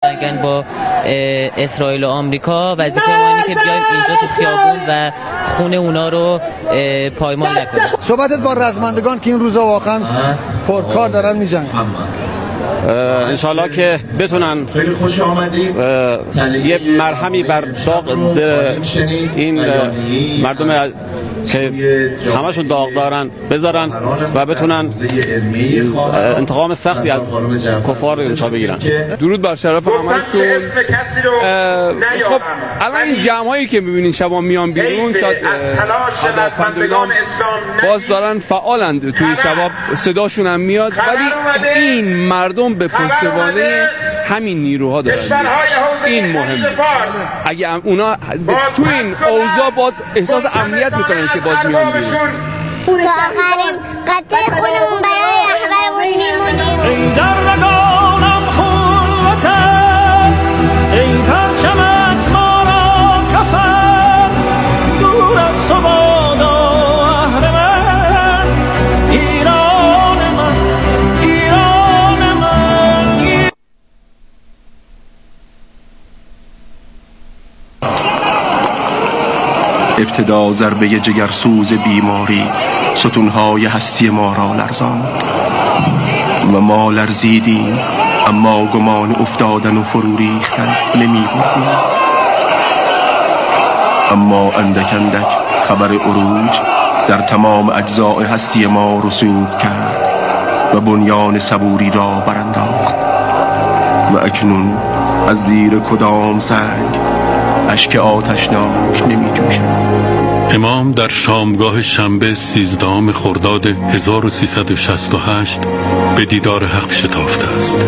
جنگن با اسرائیل و آمریکا، وظیفه ما اینه که بیایم اینجا تو خیابون و خون اونا رو پایمال نکنیم. صحبتت با رزمندگان که این روزا واقعا پرکار دارن میجنگن، انشالله که بتونن یه مرهمی بر داغ این مردم که همشون داغ دارن بذارن و بتونن انتقام سختی از کفار انشا بگیرن. درود بر شرف همشون. خب الان این جمعایی که میبینین شبا میان بیرون، شاید باز دارن فعالند توی شباب، صداشون هم میاد، ولی این مردم به پشتوانه همین نیروها دارن. این مهمه. اگه اونا تو این اوضاع باز احساس امنیت میکنن که باز میان بیرون. تا آخرین قطعه خونمون برای رهبرمون میمونیم. ای در رگانم خون وطن، ای پرچمت ما را کفن، دور از تو بادا اهرمن، ایران من، ایران من. ابتدا ضربه جگرسوز بیماری ستونهای هستی ما را لرزاند و ما لرزیدیم، اما گمان افتادن و فرو ریختن نمی بردیم. اما اندک اندک خبر عروج در تمام اجزاء هستی ما رسوخ کرد و بنیان صبوری را برانداخت و اکنون از زیر کدام سنگ اشک آتشناک نمی جوشد. امام در شامگاه شنبه 13 خرداد 1368 به دیدار حق شتافته است.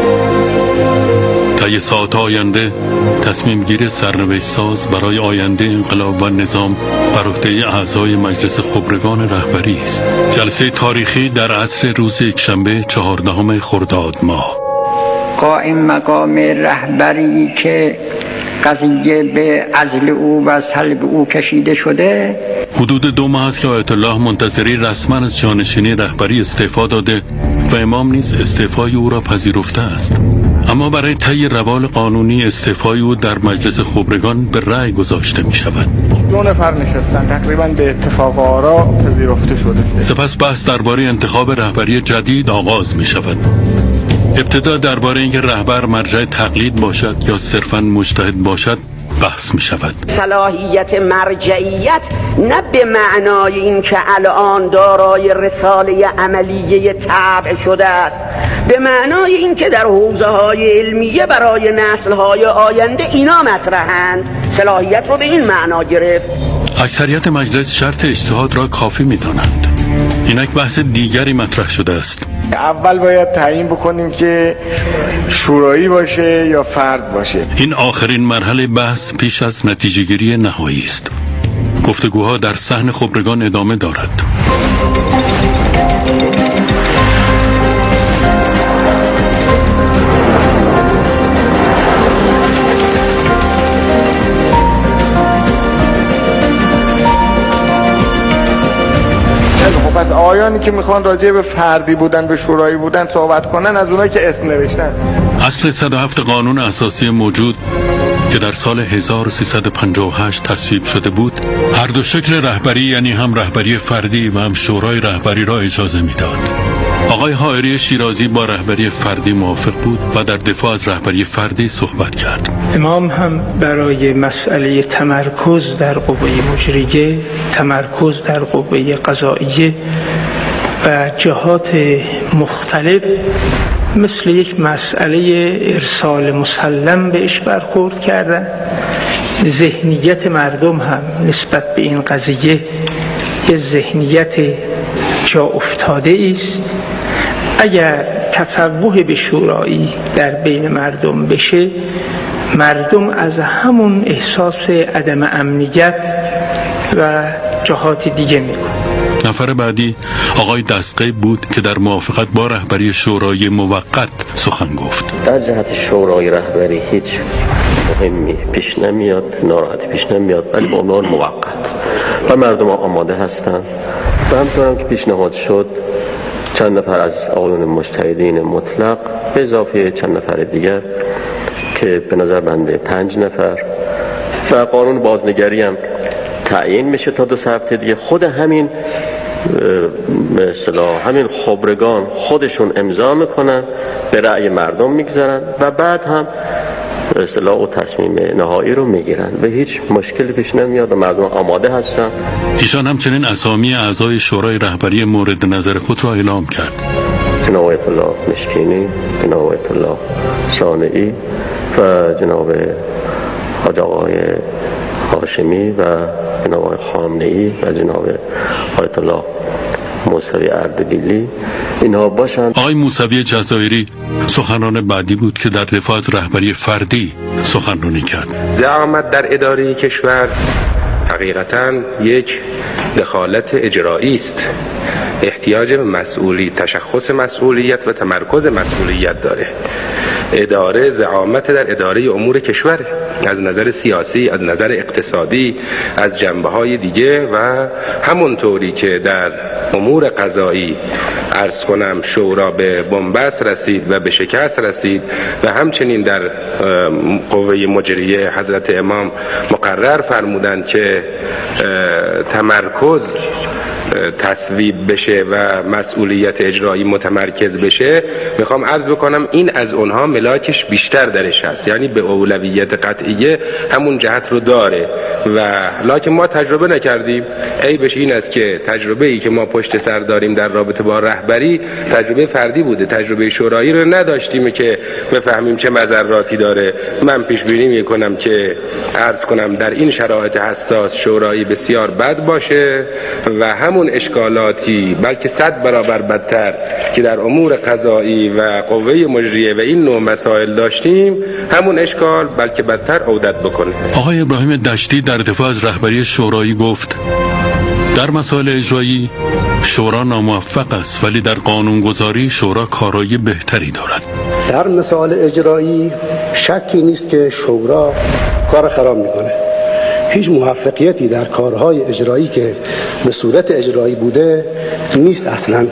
طی ساعات آینده تصمیم گیر سرنوشت ساز برای آینده انقلاب و نظام بر عهده اعضای مجلس خبرگان رهبری است. جلسه تاریخی در عصر روز یکشنبه 14 خرداد ماه. قائم مقام رهبری که قضیه به عزل او و صلب او کشیده شده، حدود 2 ماه است که آیت الله منتظری رسما از جانشینی رهبری استعفا داده و امام نیز استعفای او را پذیرفته است. اما برای طی روال قانونی استعفای او در مجلس خبرگان به رأی گذاشته می شود. 2 نفر نشستن، تقریبا به اتفاق آرا پذیرفته شده. سپس بحث درباره انتخاب رهبری جدید آغاز می شود. ابتدا درباره اینکه رهبر مرجع تقلید باشد یا صرفاً مجتهد باشد بحث می شود. صلاحیت مرجعیت نه به معنای این که الان دارای رساله عملیه تبع شده است، به معنای این که در حوزه های علمیه برای نسل های آینده اینا مطرحند. صلاحیت رو به این معنا گرفت. اکثریت مجلس شرط اجتهاد را کافی می دانند. اینک بحث دیگری مطرح شده است. اول باید تعیین بکنیم که شورایی باشه یا فرد باشه. این آخرین مرحله بحث پیش از نتیجه گیری نهایی است. گفتگوها در صحن خبرگان ادامه دارد. پس آیانی که میخوان راجع به فردی بودن، به شورایی بودن صحبت کنن، از اونایی که اسم نوشتن. اصل 107 قانون اساسی موجود که در سال 1358 تصویب شده بود، هر دو شکل رهبری، یعنی هم رهبری فردی و هم شورای رهبری را اجازه میداد. آقای حائری شیرازی با رهبری فردی موافق بود و در دفاع از رهبری فردی صحبت کرد. امام هم برای مسئله تمرکز در قوه مجریه، تمرکز در قوه قضاییه و جهات مختلف مثل یک مسئله ارسال مسلم بهش برخورد کردن. ذهنیت مردم هم نسبت به این قضیه یه ذهنیت جا افتاده است. اگر تفوه به شورایی در بین مردم بشه، مردم از همون احساس عدم امنیت و جهات دیگه میکنه. نفر بعدی آقای دستقی بود که در موافقت با رهبری شورای موقت سخن گفت. در جهت شورای رهبری هیچ مهمی پیش نمیاد، ناراحتی پیش نمیاد، ولی به عنوان موقت و مردم آماده هستند و همطورم که پیشنهاد شد چند نفر از آقایون مجتهدین مطلق به اضافه چند نفر دیگر که به نظر بنده 5 نفر و قانون بازنگری هم تعیین میشه تا 2 هفته دیگه. خود همین به اصطلاح همین خبرگان خودشون امضا میکنن، به رأی مردم میگذارن و بعد هم به اصطلاح او تصمیم نهایی رو میگیرن و هیچ مشکلی پیش نمیاد و مردم آماده هستن. ایشان همچنین اسامی اعضای شورای رهبری مورد نظر خود را اعلام کرد. جناب آیت الله مشکینی، جناب آیت الله صانعی و جناب حاج آقای هاشمی و جناب آقای خامنه‌ای و جناب آیت الله موسوی اردبیلی اینها باشند. آقای موسوی جزایری سخنران بعدی بود که در دفاع از رهبری فردی سخنرانی کرد. زعامت در اداره کشور حقیقتاً یک دخالت اجرایی است. احتیاج به تشخص مسئولیت و تمرکز مسئولیت داره. اداره زعامت در اداره امور کشور از نظر سیاسی، از نظر اقتصادی، از جنبه‌های دیگه و همونطوری که در امور قضایی عرض کنم شورا به بنبست رسید و به شکست رسید و همچنین در قوه مجریه حضرت امام مقرر فرمودند که تمرکز تصویب بشه و مسئولیت اجرایی متمرکز بشه. میخوام عرض بکنم این از اونها ملاکش بیشتر درش هست، یعنی به اولویت قطعیه همون جهت رو داره و لکن ما تجربه نکردیم. عیبش این است که تجربه ای که ما پشت سر داریم در رابطه با رهبری تجربه فردی بوده، تجربه شورایی رو نداشتیم که بفهمیم چه مضراتی داره. من پیش بینی میکنم که عرض کنم در این شرایط حساس شورایی بسیار بد باشه و همون اشکالاتی بلکه 100 برابر بدتر که در امور قضایی و قوه مجریه و این نوع مسائل داشتیم همون اشکال بلکه بدتر عودت بکنه. آقای ابراهیم دشتی در دفاع از رهبری شورایی گفت در مسائل اجرایی شورا ناموفق است ولی در قانونگذاری شورا کارایی بهتری دارد. در مسائل اجرایی شکی نیست که شورا کار خراب میکنه. هیچ موفقیتی در کارهای اجرایی که به صورت اجرایی بوده نیست اصلا.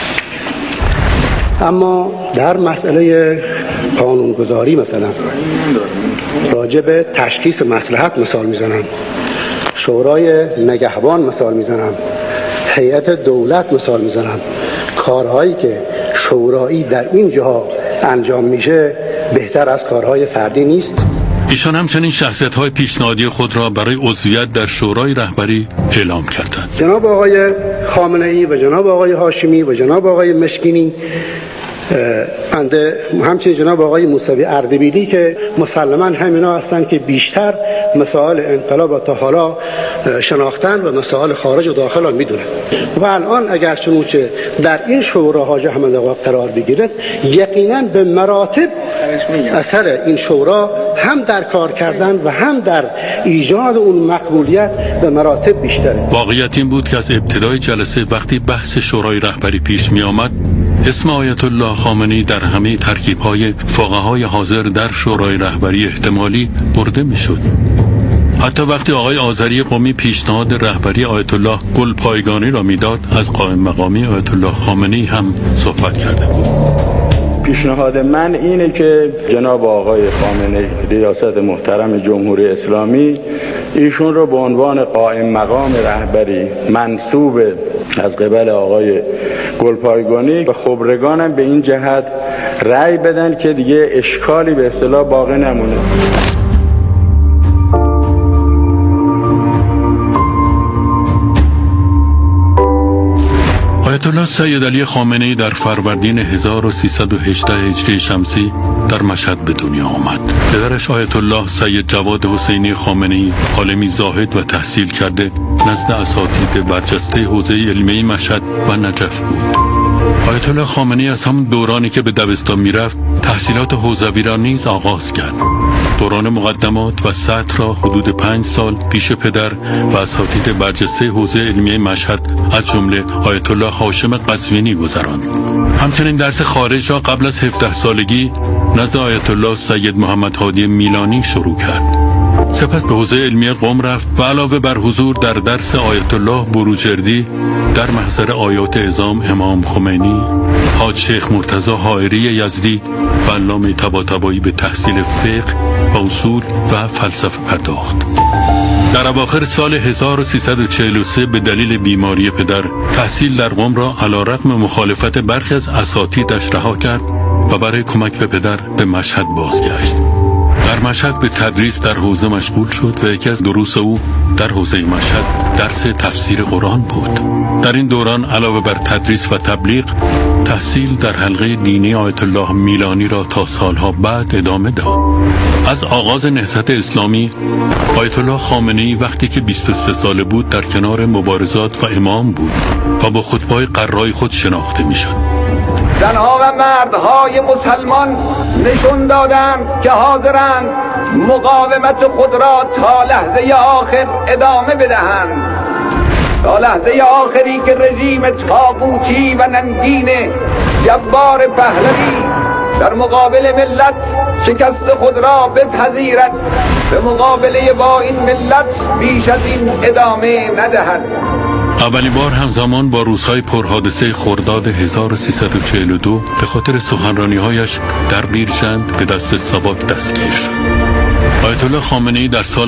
اما در مسئله قانونگذاری مثلا راجع به تشخیص مصلحت مثال میزنم، شورای نگهبان مثال میزنم، هیئت دولت مثال میزنم. کارهایی که شورایی در این جاها انجام میشه بهتر از کارهای فردی نیست. ایشان همچنین شخصیت‌های پیشنهادی خود را برای عضویت در شورای رهبری اعلام کردند. جناب آقای خامنه‌ای و جناب آقای هاشمی و جناب آقای مشکینی همچنین جناب آقای موسوی اردبیلی که مسلماً همینا هستند که بیشتر مسائل انقلاب تا حالا شناختن و مسائل خارج و داخل را میدونن و الان اگر چنانچه در این شورا حاج احمد آقا قرار بگیرد یقینا به مراتب اثر این شورا هم در کار کردن و هم در ایجاد اون مقبولیت به مراتب بیشتره. واقعیت این بود که از ابتدای جلسه وقتی بحث شورای رهبری پیش می آمد اسم آیت الله خامنه‌ای در همه ترکیب‌های فقهای حاضر در شورای رهبری احتمالی برده می‌شد. حتی وقتی آقای آذری قمی پیشنهاد رهبری آیت الله گلپایگانی را میداد از قائم مقامی آیت الله خامنه‌ای هم صحبت کرده بود. پیشنهاد من اینه که جناب آقای خامنه‌ای ریاست محترم جمهوری اسلامی ایشون رو به عنوان قائم مقام رهبری منصوب از قبل آقای گلپایگانی و خبرگانم به این جهت رأی بدن که دیگه اشکالی به اصطلاح باقی نمونه. آیت الله سید علی خامنه‌ای در فروردین 1318 هجری شمسی در مشهد به دنیا آمد. پدرش آیت الله سید جواد حسینی خامنه‌ای عالمی زاهد و تحصیل کرده نزد اساتید برجسته حوزه علمی مشهد و نجف بود. آیت الله خامنه‌ای از همون دورانی که به دبستان میرفت تحصیلات حوزوی را نیز آغاز کرد. دوران مقدمات و سطح را حدود 5 سال پیش پدر و اساتید برجسته حوزه علمی مشهد از جمله آیت الله هاشم قزوینی گذراند. همچنین درس خارج را قبل از 17 سالگی نزد آیت الله سید محمد هادی میلانی شروع کرد. سپس به حوزه علمی قم رفت و علاوه بر حضور در درس آیت الله بروجردی در محضر آیات اعظام امام خمینی، حاج شیخ مرتضی حائری یزدی و علامه طباطبایی به تحصیل فقه و اصول و فلسفه پرداخت. در اواخر سال 1343 به دلیل بیماری پدر تحصیل در قم را علیرغم مخالفت برخی از اساتیدش رها کرد و برای کمک به پدر به مشهد بازگشت. در مشهد به تدریس در حوزه مشغول شد و یکی از دروس او در حوزه مشهد درس تفسیر قرآن بود. در این دوران علاوه بر تدریس و تبلیغ، تحصیل در حلقه دینی آیت الله میلانی را تا سالها بعد ادامه داد. از آغاز نهضت اسلامی، آیت الله خامنه‌ای وقتی که 23 ساله بود در کنار مبارزات و امام بود و با خطبه‌های قرای خود شناخته می‌شد. زنها و مردهای مسلمان نشون دادند که حاضرند مقاومت خود را تا لحظه آخر ادامه بدهند، تا لحظه آخری که رژیم طاغوتی و ننگین جبار پهلوی در مقابل ملت شکست خود را بپذیرد، به مقابله با این ملت بیش از این ادامه ندهد. اولین بار همزمان با روزهای پرحادثه خرداد 1342 به خاطر سخنرانی‌هایش در بیرجند به دست ساواک دستگیر شد. آیت الله خامنه‌ای در سال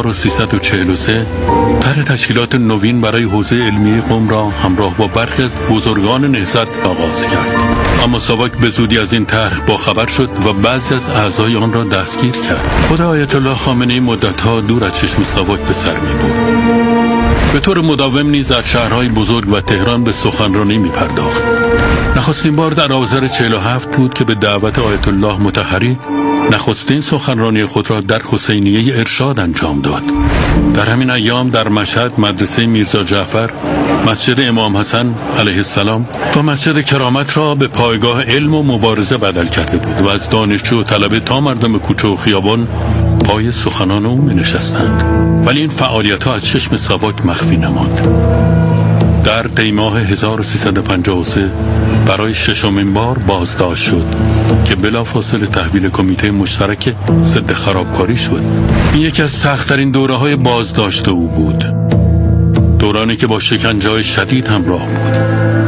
1343 طرح تشکیلات نوین برای حوزه علمی قم را همراه با برخی از بزرگان نهضت آغاز کرد، اما ساواک به زودی از این طرح باخبر شد و بعضی از اعضای آن را دستگیر کرد. خود آیت الله خامنه‌ای مدت‌ها دور از چشم ساواک به سر می‌برد. به طور مداوم نیز در شهرهای بزرگ و تهران به سخنرانی می‌پرداخت. نخستین بار در آذر 47 بود که به دعوت آیت الله مطهری نخستین سخنرانی خود را در حسینیه ارشاد انجام داد. در همین ایام در مشهد مدرسه میرزا جعفر، مسجد امام حسن علیه السلام و مسجد کرامت را به پایگاه علم و مبارزه بدل کرده بود و از دانشجو و طلبه تا مردم کوچه و خیابان پای سخنان او می‌نشستند. ولی این فعالیت‌ها از چشم ساواک مخفی نماند. در دی ماه 1353 برای ششمین بار بازداشت شد که بلافاصله تحویل کمیته مشترک ضد خرابکاری شد. این یکی از سخت‌ترین دوره‌های بازداشت او بود، دورانی که با شکنجه‌های شدید همراه بود.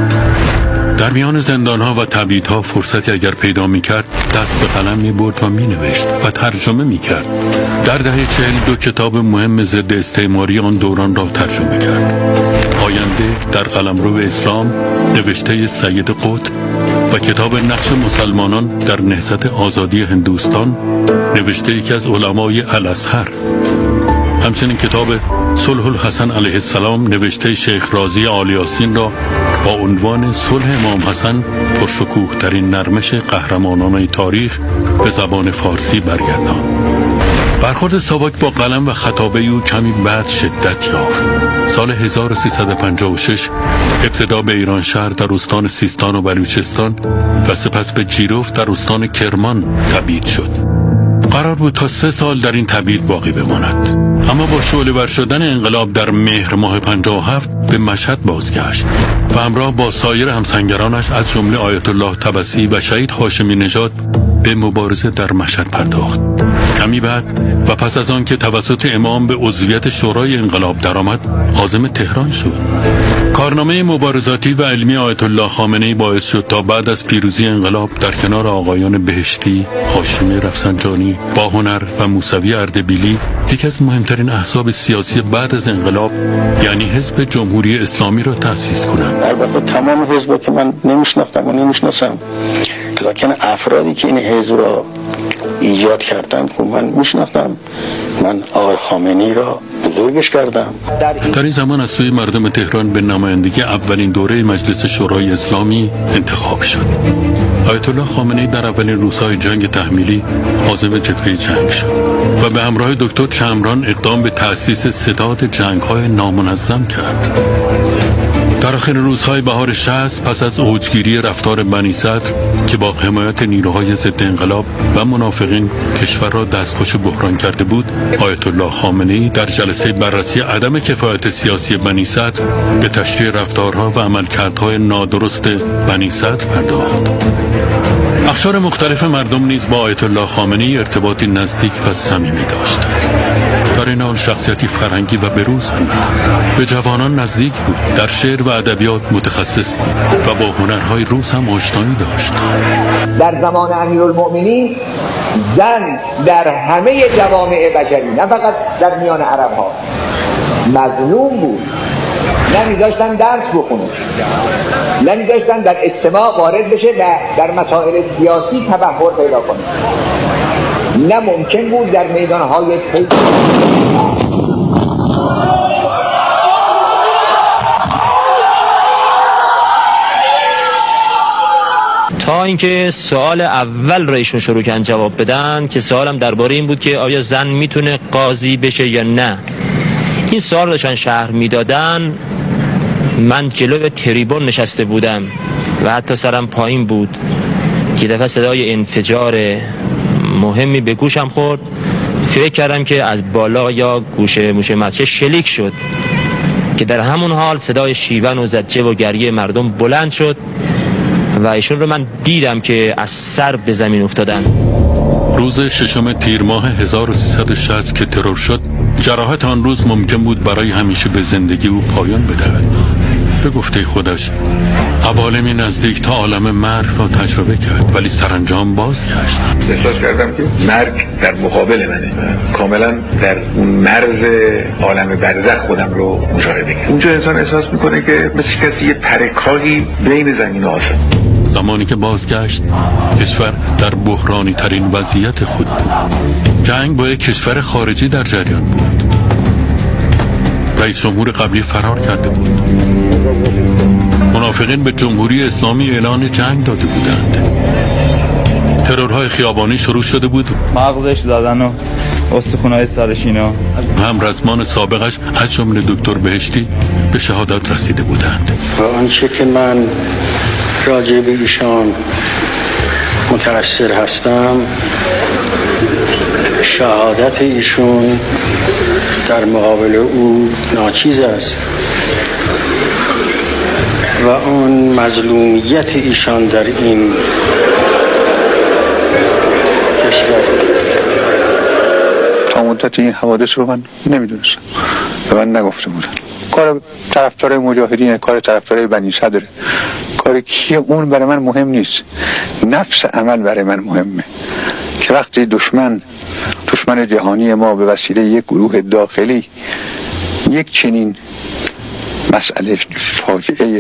در میان زندان‌ها و تبعیدها فرصتی اگر پیدا می‌کرد دست به قلم می‌برد و می‌نوشت و ترجمه می‌کرد. در دهه 42 کتاب مهم ضد استعماری آن دوران را ترجمه کرد. آینده در قلمرو اسلام نوشته سید قطب و کتاب نقش مسلمانان در نهضت آزادی هندوستان نوشته یکی از علمای الازهر. همچنین کتاب صلح الحسن علیه السلام نوشته شیخ رازی آل یاسین را با عنوان صلح امام حسن پرشکوه ترین نرمش قهرمانان تاریخ به زبان فارسی برگرداند. برخورد ساواک با قلم و خطابه او کمی بعد شدت یافت. سال 1356 ابتدا به ایران شهر در استان سیستان و بلوچستان و سپس به جیروف در استان کرمان تبعید شد. قرار بود تا 3 سال در این تبعید باقی بماند، اما با شعله‌ور شدن انقلاب در مهر ماه 57 به مشهد بازگشت و همراه با سایر همسنگرانش از جمله آیت الله طبسی و شهید هاشمی نژاد به مبارزه در مشهد پرداخت. کمی بعد و پس از آن که توسط امام به عضویت شورای انقلاب درآمد، عازم تهران شد. کارنامه مبارزاتی و علمی آیت الله خامنه‌ای باعث شد تا بعد از پیروزی انقلاب در کنار آقایان بهشتی، هاشمی رفسنجانی، باهنر و موسوی اردبیلی یکی از مهمترین احزاب سیاسی بعد از انقلاب یعنی حزب جمهوری اسلامی را تأسیس کنند. البته تمام حزب که من نمیشناختم و نمیشناسم، لکن افرادی که این حزب را ایجاد کردن خب من میشناختم. من آقای خامنه‌ای را بزرگش کردم. در این زمان از سوی مردم تهران به نمایندگی اولین دوره مجلس شورای اسلامی انتخاب شد. آیت الله خامنه‌ای در اولین روزهای جنگ تحمیلی عازم جبهه جنگ شد و به همراه دکتر چمران اقدام به تأسیس ستاد جنگ‌های نامنظم کرد. در آخر روزهای بهار 60 پس از اوجگیری رفتار بنی صدر که با حمایت نیروهای ضد انقلاب و منافقین کشور را دستخوش بحران کرده بود، آیت الله خامنه‌ای در جلسه بررسی عدم کفایت سیاسی بنی صدر به تشریح رفتارها و عملکردهای نادرست بنی صدر پرداخت. اقشار مختلف مردم نیز با آیت الله خامنه‌ای ارتباطی نزدیک و صمیمی داشتند. در در این حال شخصیتی فرهنگی و بروز بود. به جوانان نزدیک بود، در شعر و ادبیات متخصص بود و با هنرهای روز هم آشنایی داشت. در زمان امیرالمؤمنین زن در همه جوامع بشری، نه فقط در میان عرب ها، مظلوم بود. نمیذاشتن درس بخونه، نمیذاشتن در اجتماع وارد بشه و در مسائل سیاسی تبحر پیدا کنه. نه ممکن بود در میدانهای تا اینکه سوال اول را ایشون شروع کردن جواب بدن که سوالم درباره این بود که آیا زن میتونه قاضی بشه یا نه. این سوال رو چند شهر میدادن، من جلوی تریبون نشسته بودم و حتی سرم پایین بود. یه دفعه صدای انفجار مهمی به گوشم خورد، فکر کردم که از بالا یا گوشه موشه مچه شلیک شد که در همون حال صدای شیون و زجه و گریه مردم بلند شد و ایشون رو من دیدم که از سر به زمین افتادن. روز 6 تیر ماه 1360 که ترور شد، جراحت آن روز ممکن بود برای همیشه به زندگی او پایان بدهد. به گفته خودش عوالمی نزدیک تا عالم مرگ را تجربه کرد، ولی سرانجام بازگشت. احساس کردم که مرگ در مقابل منه، کاملا در اون مرز عالم برزخ خودم رو مشاهده کردم. اونجا انسان احساس میکنه که مثل کسی یه پرکاری بین زمین و آسمان. زمانی که بازگشت، کشور در بحرانی ترین وضعیت خود بود. جنگ با یک کشور خارجی در جریان بود. رئیس جمهور قبلی فرار کرده بود. منافقین به جمهوری اسلامی اعلان جنگ داده بودند. ترورهای خیابانی شروع شده بود. مغزش زدن و استخونهای سرش اینا. هم رزمان سابقش از جمله دکتر بهشتی به شهادت رسیده بودند. و آنچه که من راجع به ایشان متأثر هستم، شهادت ایشون در مقابل او ناچیز است و اون مظلومیت ایشان در این کشور. تا مدت این حوادث رو من نمیدونستم و من نگفته بودن. کار طرفدار مجاهدین، کار طرفدار بنی صدر، کار کیه اون برای من مهم نیست. نفس عمل برای من مهمه که وقتی دشمن جهانی ما به وسیله یک گروه داخلی یک چنین مسئله فاجعه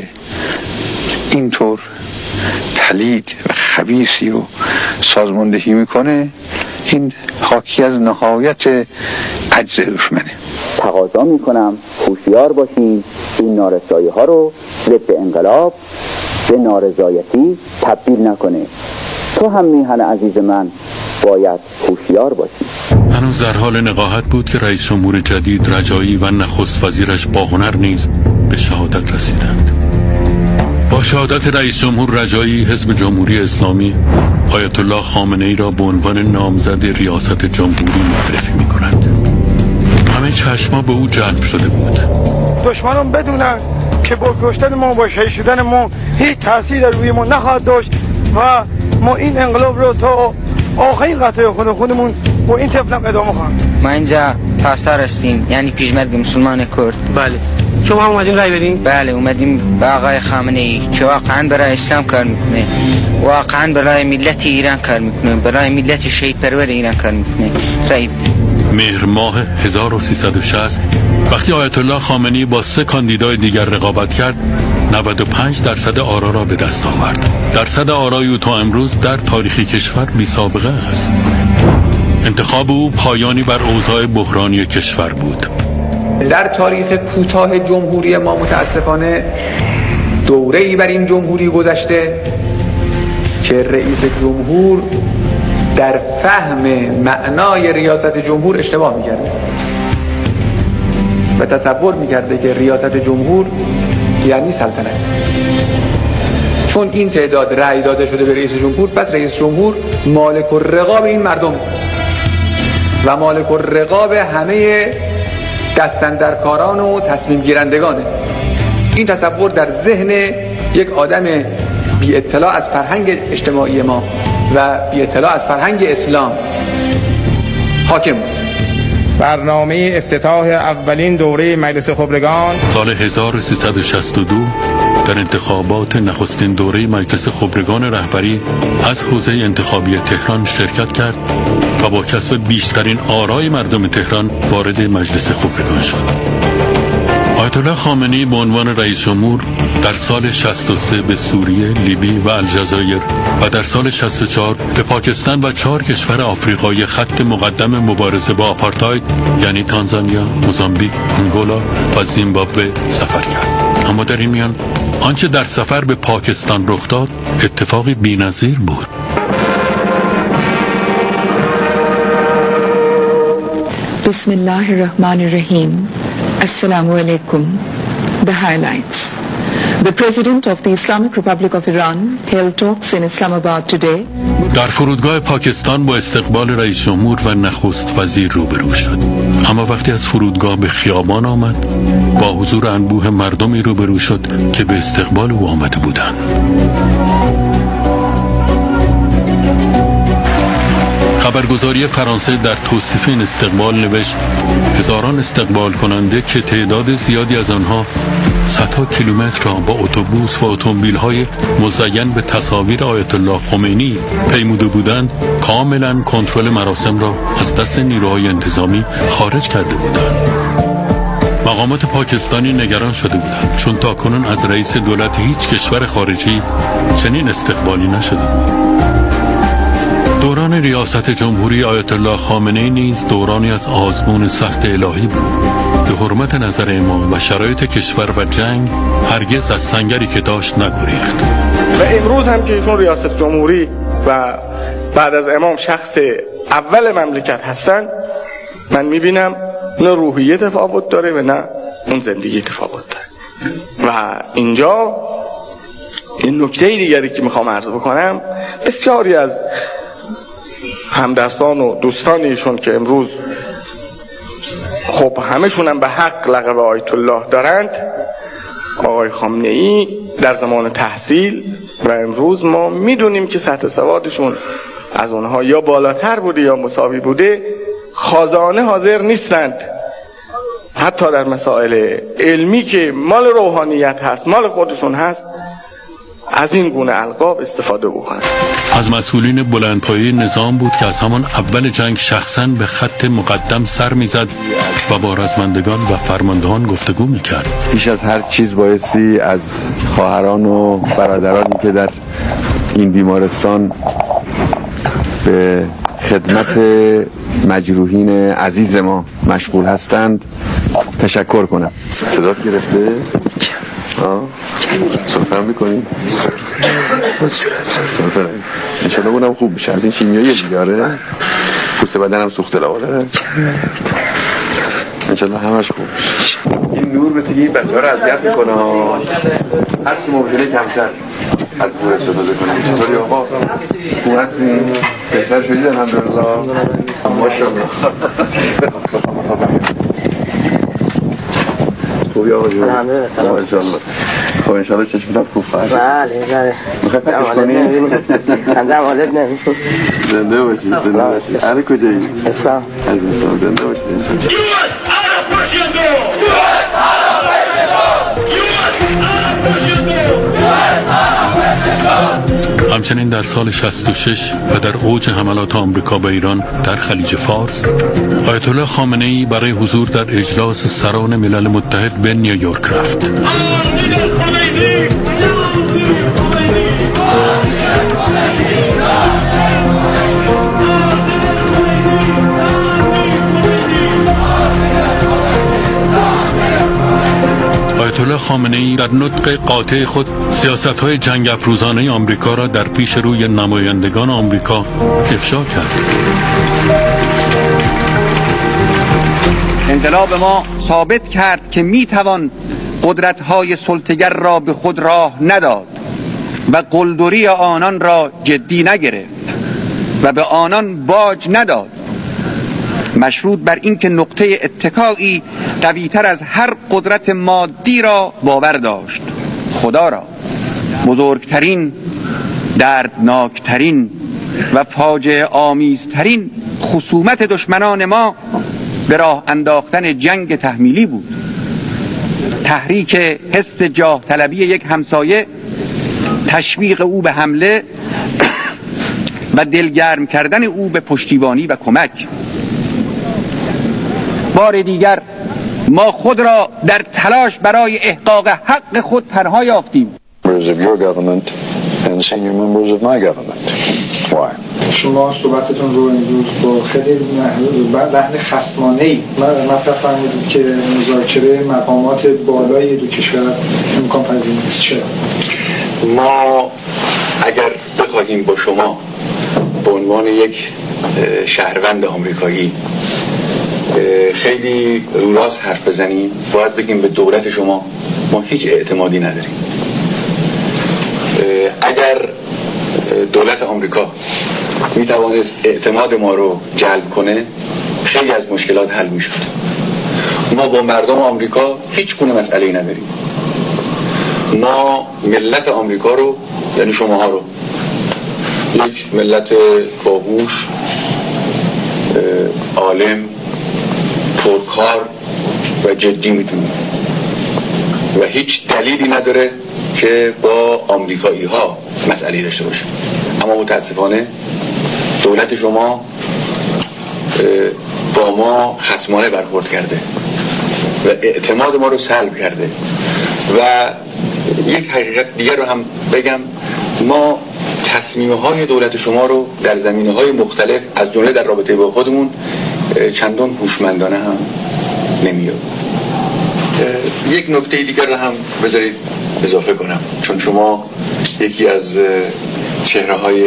اینطور پلید و خبیثی رو سازماندهی میکنه، این حاکی از نهایت عجز دشمنه. تقاضا میکنم هوشیار باشیم این نارسایی ها رو ضد انقلاب به نارضایتی تبدیل نکنه. تو هم میهن عزیز من باید هوشیار باشی. هنوز در حال نقاهت بود که رئیس جمهور جدید رجایی و نخست وزیرش با هنر نیز به شهادت رسیدند. با شهادت رئیس جمهور رجایی، حزب جمهوری اسلامی آیت الله خامنه ای را به عنوان نامزد ریاست جمهوری معرفی می‌کنند. همه چشما به او جلب شده بود. دشمنان بدونن که با کشتن ما، با شهید شدن ما هیچ تأثیر روی ما نخواهد داشت و ما این انقلاب رو تا آخرین قطعه خودمون با این طفلم ادامه خواهیم. ما اینجا پاسدار هستیم، یعنی پیشمرد مسلمان کرد. بله. شما هم اومدین رای بدین؟ بله، اومدیم به آقای خامنه ای که واقعا برای اسلام کار میکنه، واقعا برای ملت ایران کار میکنه، برای ملت شهید پرور ایران کار میکنه. رای بدین. مهر ماه 1360 وقتی آیت الله خامنه‌ای با 3 کاندیدای دیگر رقابت کرد، 95% آرا را به دست آورد. درصد آرای او تا امروز در تاریخ کشور بی سابقه است. انتخاب او پایانی بر اوضاع بحرانی کشور بود. در تاریخ کوتاه جمهوری ما متاسفانه دوره‌ای بر این جمهوری گذشته که رئیس جمهور در فهم معنای ریاست جمهور اشتباه می‌کرده و تصور می‌کرده که ریاست جمهور یعنی سلطنت. چون این تعداد رأی داده شده به رئیس جمهور، پس رئیس جمهور مالک الرقاب این مردم و مالک الرقاب همه دستاندرکاران و تصمیم گیرندگانه. این تصور در ذهن یک آدم بی اطلاع از فرهنگ اجتماعی ما و بی اطلاع از فرهنگ اسلام حاکم بود. برنامه افتتاح اولین دوره مجلس خبرگان سال 1362 در انتخابات نخستین دوره مجلس خبرگان رهبری از حوزه انتخابی تهران شرکت کرد و با کسب بیشترین آرای مردم تهران وارد مجلس خبرگان شد. آیت الله خامنه‌ای به عنوان رئیس جمهور در سال 63 به سوریه، لیبی و الجزایر و در سال 64 به پاکستان و 4 کشور آفریقایی خط مقدم مبارزه با آپارتاید یعنی تانزانیا، موزامبیک، آنگولا و زیمبابوه سفر کرد. اما در این میان آنچه در سفر به پاکستان رخ داد اتفاقی بی‌نظیر بود. بسم الله الرحمن الرحیم. Assalamu alaikum. The highlights. The President of the Islamic Republic of Iran held talks in Islamabad today. در فرودگاه پاکستان با استقبال رئیس جمهور و نخست وزیر روبرو شد. اما وقتی از فرودگاه به خیابان آمد با حضور انبوه مردمی روبرو شد که به استقبال او آمده بودند. خبرگزاری فرانسه در توصیف این استقبال نوشت هزاران استقبال کننده که تعداد زیادی از آنها صدها کیلومتر را با اتوبوس و اتومبیل‌های مزین به تصاویر آیت الله خمینی پیموده بودند کاملا کنترل مراسم را از دست نیروهای انتظامی خارج کرده بودند. مقامات پاکستانی نگران شده بودند چون تاکنون از رئیس دولت هیچ کشور خارجی چنین استقبالی نشده بود. دوران ریاست جمهوری آیت الله خامنه‌ای نیز دورانی از آزمون سخت الهی بود. به حرمت نظر امام و شرایط کشور و جنگ هرگز از سنگری که داشت نگریخت. و امروز هم که ایشون ریاست جمهوری و بعد از امام شخص اول مملکت هستن، من میبینم نه روحیه تفاوت داره و نه اون زندگی تفاوت داره. و اینجا این نکته دیگری که میخوام عرض بکنم، بسیاری از همدرسان و دوستان ایشون که امروز خب همشون هم به حق لقب آیت الله دارند، آقای خامنه‌ای در زمان تحصیل و امروز ما میدونیم که سطح سوادشون از اونها یا بالاتر بوده یا مساوی بوده، خازانه حاضر نیستند حتی در مسائل علمی که مال روحانیت هست، مال خودشون هست، از این گونه القاب استفاده بکنند. از مسئولین بلندپایه نظام بود که از همان اول جنگ شخصاً به خط مقدم سر میزد و با رزمندگان و فرماندهان گفتگو میکرد. بیش از هر چیز بایستی از خواهران و برادرانی که در این بیمارستان به خدمت مجروحین عزیز ما مشغول هستند تشکر کنم. صدات گرفته؟ صرفه هم میکنی؟ صرفه انشالله اونم خوب بشه. از این شیمیایی دیگاره پوست بدن هم سوخته لوا داره، انشالله همش خوب بشه. این نور مثل این بچه ها رو اذیت میکنه، هرچی ممکنه کمتر از نور استفاده کنیم. چطوری آقا؟ خوب هستیم؟ بهتر شدید الحمدلله؟ ماشاءالله. خوبی آقا جون؟ ماشاءالله. خب انشالله چشمتم خوب خواهد. بله بله. میخوای فکر کنی؟ انزم والد نمی. زنده باشید. زنده باشید. اهل کجایی؟ اسفان. از اسفان. زنده باشید انشالله. همچنین در سال 66 و در اوج حملات آمریکا به ایران در خلیج فارس، آیت الله خامنه‌ای برای حضور در اجلاس سران ملل متحد به نیویورک رفت. آیت الله خامنه‌ای در نطق قاطع خود سیاست‌های جنگ افروزانه آمریکا را در پیش روی نمایندگان آمریکا افشا کرد. انقلاب ما ثابت کرد که میتوان قدرت‌های سلطه‌گر را به خود راه نداد و قلدری آنان را جدی نگرفت و به آنان باج نداد، مشروط بر اینکه نقطه اتکایی قوی‌تر از هر قدرت مادی را باور داشت: خدا را. بزرگترین، دردناکترین و فاجعه آمیزترین خصومت دشمنان ما به راه انداختن جنگ تحمیلی بود. تحریک حس جاه طلبی یک همسایه، تشویق او به حمله و دلگرم کردن او به پشتیبانی و کمک. بار دیگر ما خود را در تلاش برای احقاق حق خود تنها یافتیم. شما صحبتتون رو امروز با خیلی لحن خصمانه‌ای مطرح فرمودید که مذاکره مقامات بالای دو کشور امکان پذیر نیست. چرا؟ ما اگر بخواهیم با شما به عنوان یک شهروند آمریکایی خیلی رو راست حرف بزنیم، باید بگیم به دولت شما ما هیچ اعتمادی نداریم. اگر دولت آمریکا می توانست اعتماد ما رو جلب کنه، خیلی از مشکلات حل می شد. ما با مردم آمریکا هیچ گونه مسئله‌ای نداریم. ما ملت آمریکا رو، یعنی شماها رو، یک ملت باهوش، عالم، پرکار و جدی میدونیم و هیچ دلیلی نداره که با آمریکایی ها مسئله داشته باشه. اما متاسفانه دولت شما با ما خصمانه برخورد کرده و اعتماد ما رو سلب کرده. و یک حقیقت دیگر رو هم بگم، ما تصمیم‌های دولت شما رو در زمینه‌های مختلف از جمله در رابطه با خودمون چندان هوشمندانه هم نمیاد. یک نکته دیگر رو هم بذارید اضافه کنم، چون شما یکی از چهره‌های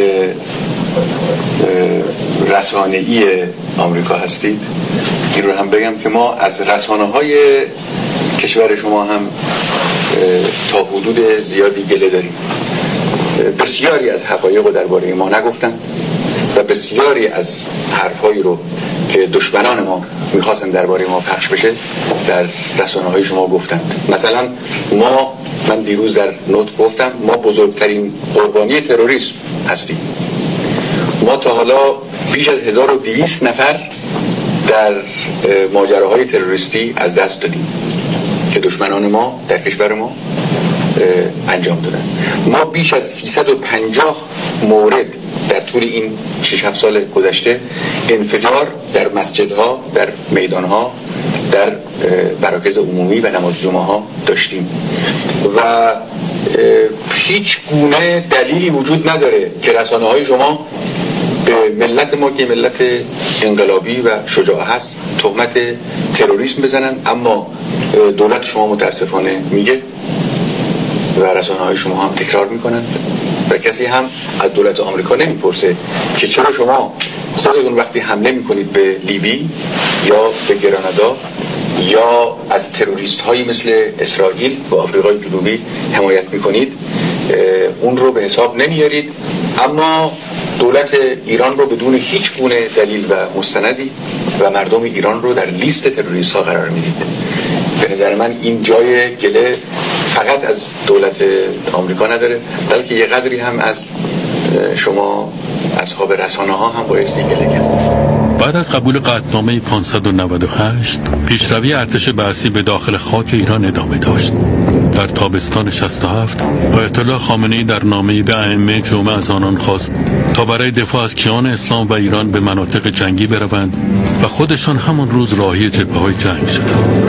رسانه‌ای آمریکا هستید، این رو هم بگم که ما از رسانه‌های کشور شما هم تا حدود زیادی گله داریم. بسیاری از حقایق رو درباره ما نگفتن و بسیاری از حرفایی رو که دشمنان ما میخواستن درباره ما پخش بشه در رسانه‌های شما گفتند. مثلا من دیروز در نوت گفتم ما بزرگترین قربانی تروریسم هستیم. ما تا حالا بیش از 1200 نفر در ماجراهای تروریستی از دست دادیم که دشمنان ما در کشور ما انجام دادن. ما بیش از 350 مورد در طول این 6-7 سال گذشته انفجار در مسجدها، در میدانها، در مراکز عمومی و نماز جمعه ها داشتیم و هیچ گونه دلیلی وجود نداره که رسانه های شما به ملت ما که ملت انقلابی و شجاع هست تهمت تروریسم بزنن. اما دولت شما متاسفانه میگه و رسانه های شما هم تکرار میکنن و کسی هم از دولت آمریکا نمیپرسه که چرا شما خودتون وقتی حمله میکنید به لیبی یا به گرانادا یا از تروریست هایی مثل اسرائیل و آفریقای جنوبی حمایت میکنید، اون رو به حساب نمیارید، اما دولت ایران رو بدون هیچ گونه دلیل و مستندی و مردم ایران رو در لیست تروریست ها قرار میدید. به نظر من این جای گله فقط از دولت آمریکا نداره، بلکه یه قدری هم از شما اصحاب رسانه ها هم بایستی گله کرد. بعد از قبول قطعنامه 598 پیشروی ارتش بعثی به داخل خاک ایران ادامه داشت. در تابستان 67 آیت الله خامنه‌ای در نامه‌ای به ائمه جمعه از آنان خواست تا برای دفاع از کیان اسلام و ایران به مناطق جنگی بروند و خودشان همان روز راهی جبهه‌های جنگ شدند.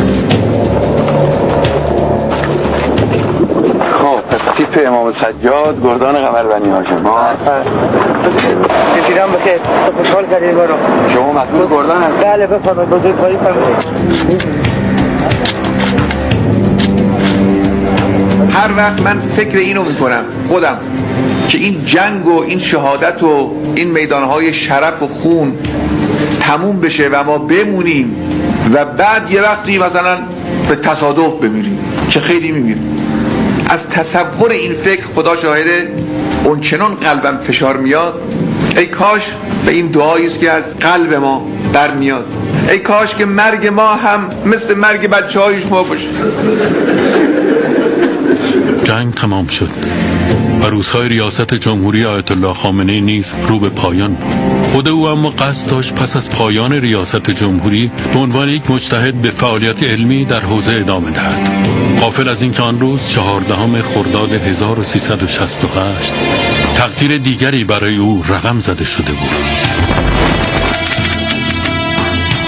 تیپ امام سجاد گردان قمربنی هاشم. کسیدم بخیر، خوشحال کردید ما رو. شما مسئول گردان هستید؟ بله بفرمایید، بزرگواری فرمایید. هر وقت من فکر اینو میکنم خودم که این جنگ و این شهادت و این میدانهای شرف و خون تموم بشه و ما بمونیم و بعد یه وقتی مثلا به تصادف بمیریم که خیلی میمیریم، از تصور این فکر خدا شاهده اون چنان قلبم فشار میاد. ای کاش به این دعایی است که از قلب ما برمیاد، ای کاش که مرگ ما هم مثل مرگ بچه‌های شما باشه. جنگ تمام شد. و روزهای ریاست جمهوری آیت الله خامنه‌ای نیز رو به پایان بود. خود او اما قصد داشت پس از پایان ریاست جمهوری به عنوان یک مجتهد به فعالیت علمی در حوزه ادامه دهد. غافل از اینکه آن روز 14 خرداد 1368 تقدیر دیگری برای او رقم زده شده بود.